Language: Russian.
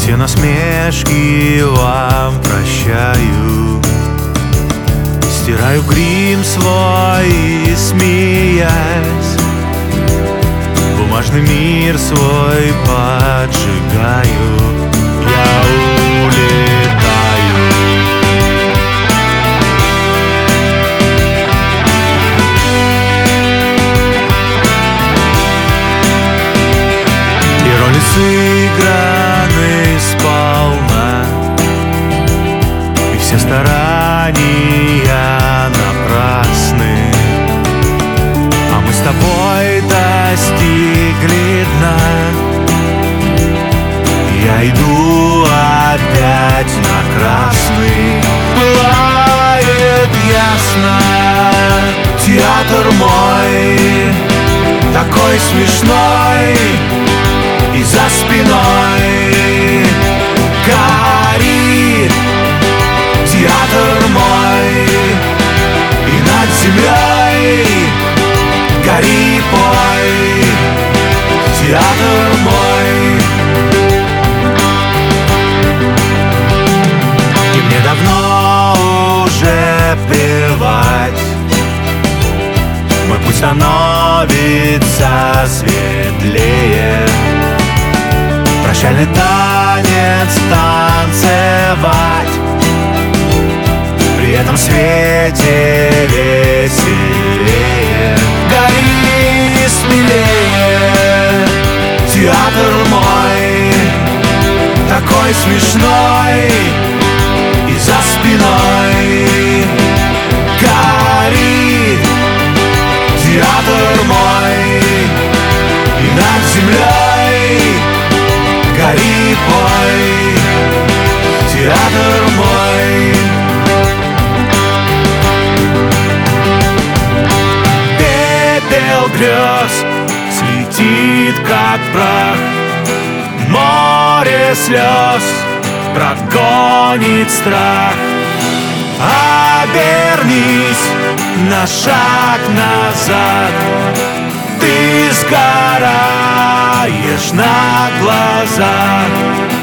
Все насмешки вам прощаю, стираю грим свой и, смеясь, бумажный мир свой поджигаю. Я улетаю. И роли сыграны сполна, и все старания напрасны, а мы с тобой достигли дна. Я иду опять на красный. Пылает ясно театр мой, такой смешной, и за спиной горит театр мой, и над землей гори, пой, театр мой. И мне давно уже плевать, мой путь становится светлее. Прощальный танец танцевать, при этом свете веселее. Гори смелее, театр мой, такой смешной, и за спиной горит театр мой, и над землей гори, пой, театр мой. Пепел грез слетит, как прах, море слез прогонит страх. Обернись на шаг назад, ты сгораешь на глазах.